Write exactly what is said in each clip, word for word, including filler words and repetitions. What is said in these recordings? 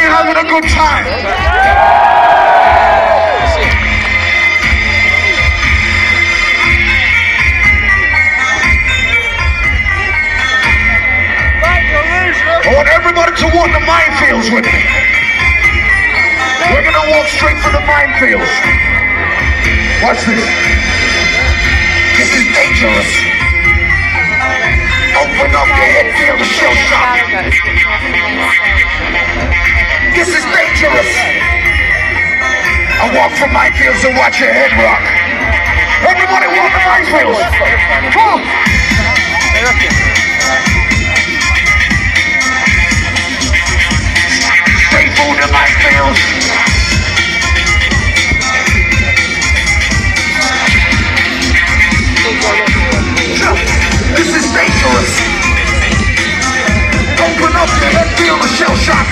you having a good time? I want everybody to walk the minefields with me. We're gonna walk straight for the minefields. Watch this. This is dangerous. Open up your head, feel the shell shock. This is dangerous. I walk from minefields and watch your head rock. Everybody walk the minefields. Come on. Stay through the minefields. This is dangerous. Open up your head, feel the shell shock.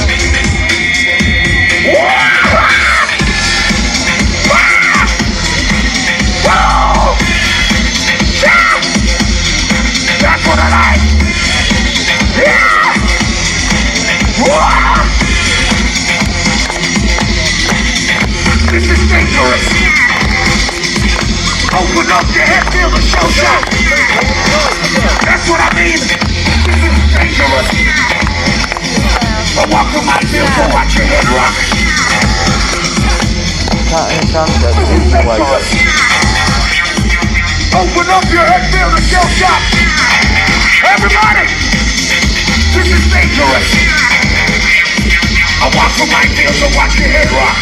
That's what I like. This is dangerous. Open up your head, feel the shell shock. That's what I mean. This is dangerous. I walk through my field to watch your head rock. This is dangerous. Open up your head, feel the shell shock. Everybody, this is dangerous. I walk through my field to watch your head rock.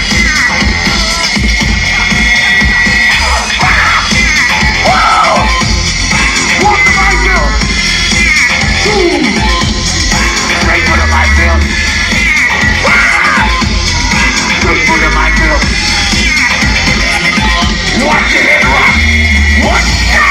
Walk the minefield. Straight for the minefield. Straight for the minefield. Watch your head rock. What?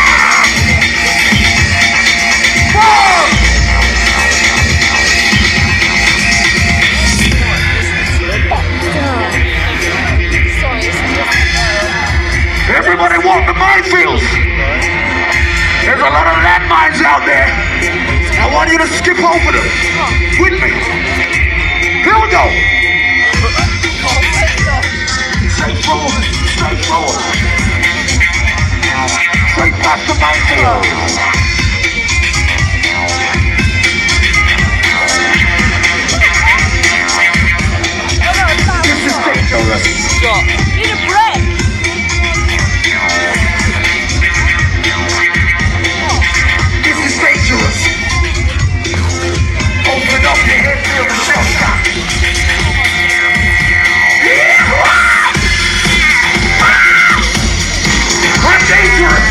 Everybody walk the minefields. There's a lot of landmines out there. I want you to skip over them with me. Here we go. Straight forward, straight forward. Straight past the minefield. This is dangerous. Need a break. Dangerous. Open up your head, feel the shell shock. I'm dangerous.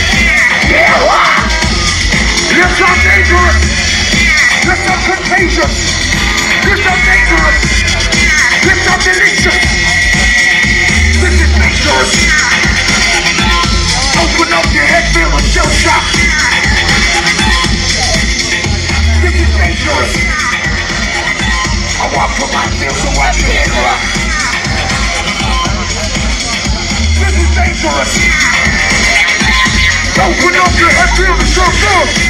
Yes, I'm dangerous. Yes, I'm contagious. Yes, I'm dangerous. Yes, I'm delicious. This is dangerous. Open up your head, feel the shell shock. This is dangerous. I walk from my field to watch your head rock. This is dangerous. Open up your head, feel the shell shock.